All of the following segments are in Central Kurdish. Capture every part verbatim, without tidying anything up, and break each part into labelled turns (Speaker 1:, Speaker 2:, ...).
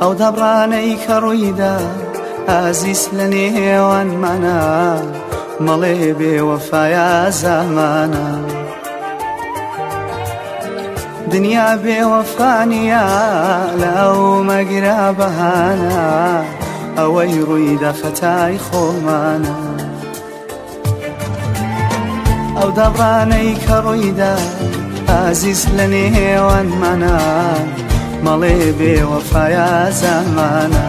Speaker 1: ئەو دەبڕانەی کە ڕوویدا ئازیز لە نێوانمانە مەڵێ بێوەفایە زامانە دنیا بێوەفانیە لەو مەگرا بەهانە ئەوەی ڕوویدا خەتای خۆمانە ئەو دەبڕانەی کە ڕوویدا ئازیز لە نێوانمانە مەڵێ بێوەفایە زامانە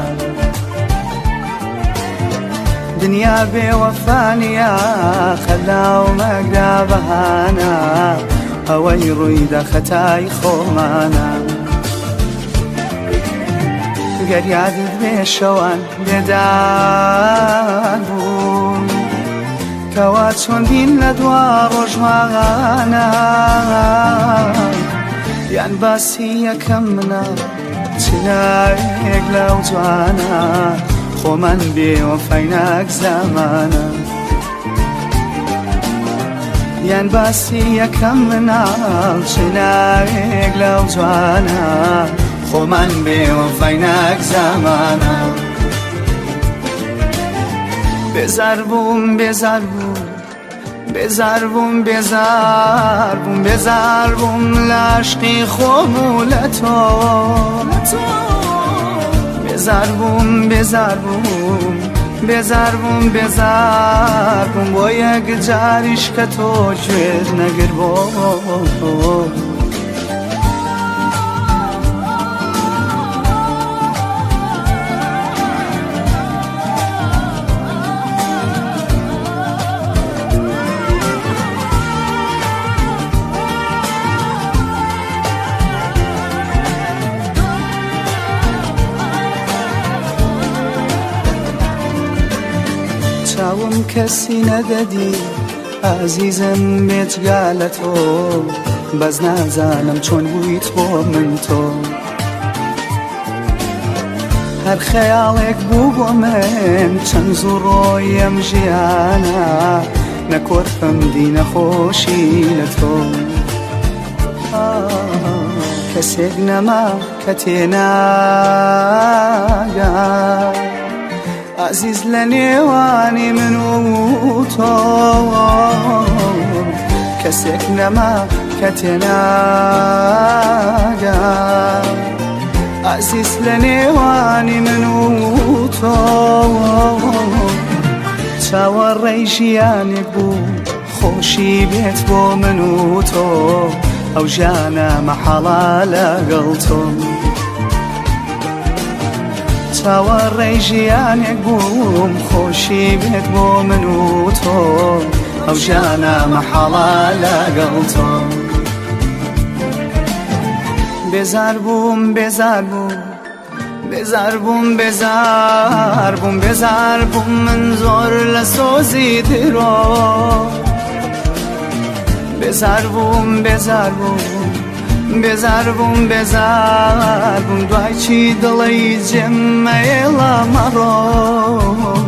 Speaker 1: دنیا بێوەفانیە خەلاو مەگرا بەهانە ئەوەی ڕوویدا خەتای خۆمانە گەر یادت بێ شەوان بێدار بوون کەوا چۆن بین لە دوا ڕۆژماغانە یان باسی یەکەم منە چناوێک لەو جوانە خۆمان بێوەفای ناک زامانە یان باسی یەکەم مناڵ چناوێک لەو جوانە خۆمان بێوەفای ناک زامانە بێزار بووم بێزار بووم بێزار بووم بێزار بووم بێزار بووم لە عاشقی خۆم و لە تۆ بێزار بووم بێزار بووم بێزار بووم بێزار بووم بۆ یەک جاریش کە تۆ گوێر نەگر بۆ چاوم کەسی نەدەدی ئازیزم بێجگا لە تۆ بەس نازانم چۆن بوویت بۆ من تۆ هەر خەیاڵێک بوو بۆ من چەند زوو ڕۆی ئەم ژیانە نەکۆرپم دی نەخۆشی لە تۆ کەسێک نەما کە تێناگات عزیز لە نێوانی من و تۆ کەسێک نەما کە تێناگات عزیز لە نێوانی من و تۆ چاوەڕێی ژیانێک بوو خۆشی بێت بۆ من و تۆ ئەو ژیانە مەحەڵە لەگەڵ تۆ چاوەڕێی ژیانێک بووم خۆشی بێت بۆ من و تۆ ئەو ژیانە مەحەڵە لەگەڵ تۆ بێزار بووم بێزار بووم بێزار بووم بێزار بووم بێزار بووم من زۆر لە سۆزی درۆ بێزار بووم بێزار بووم بێزار بووم بێزار بووم دوای چی دڵی جێمەیڵە مەڕۆ